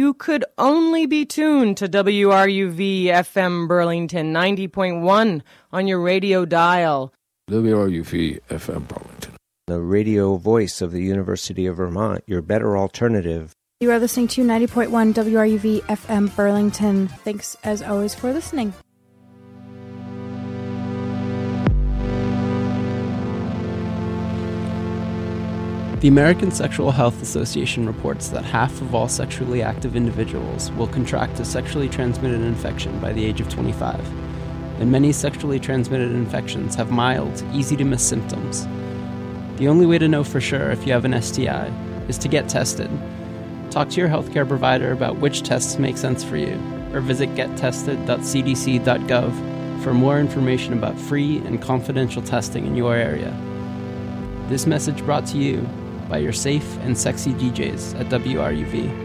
you could only be tuned to WRUV FM Burlington 90.1 on your radio dial. WRUV FM Burlington, the radio voice of the University of Vermont, your better alternative. You are listening to 90.1 WRUV FM Burlington. Thanks, as always, for listening. The American Sexual Health Association reports that half of all sexually active individuals will contract a sexually transmitted infection by the age of 25, and many sexually transmitted infections have mild, easy-to-miss symptoms. The only way to know for sure if you have an STI is to get tested. Talk to your healthcare provider about which tests make sense for you, or visit gettested.cdc.gov for more information about free and confidential testing in your area. This message brought to you by your safe and sexy DJs at WRUV.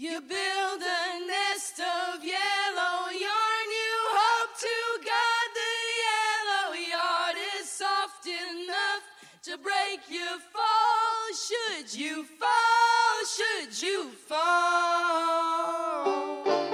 You build a nest of yellow yarn. You hope to God the yellow yard is soft enough to break your fall. Should you fall, should you fall.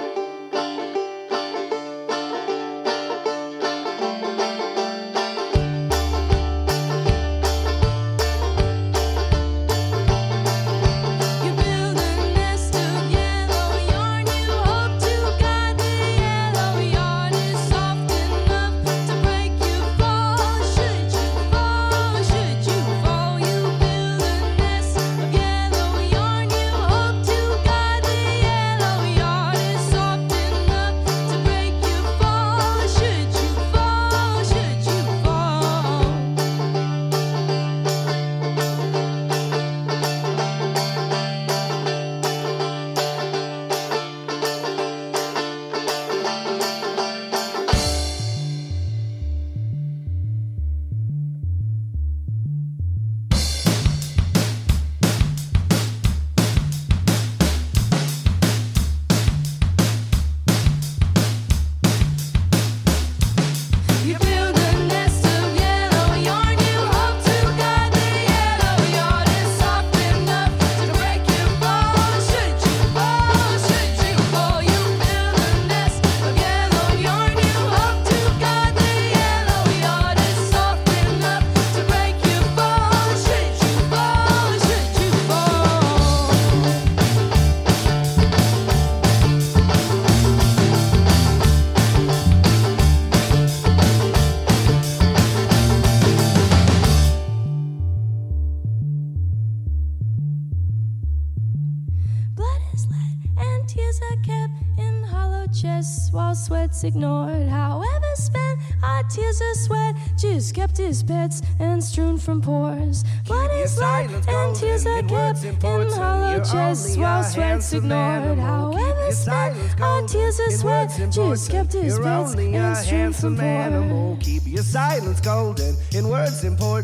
Sweats ignored, however spent, our tears are sweat. Just kept his pets and strewn from pores. Blood is let and tears are kept in hollow chests, while sweats ignored, however spent, our tears are sweat. Just kept his pets and strewn from pores. Keep your silence golden in words important.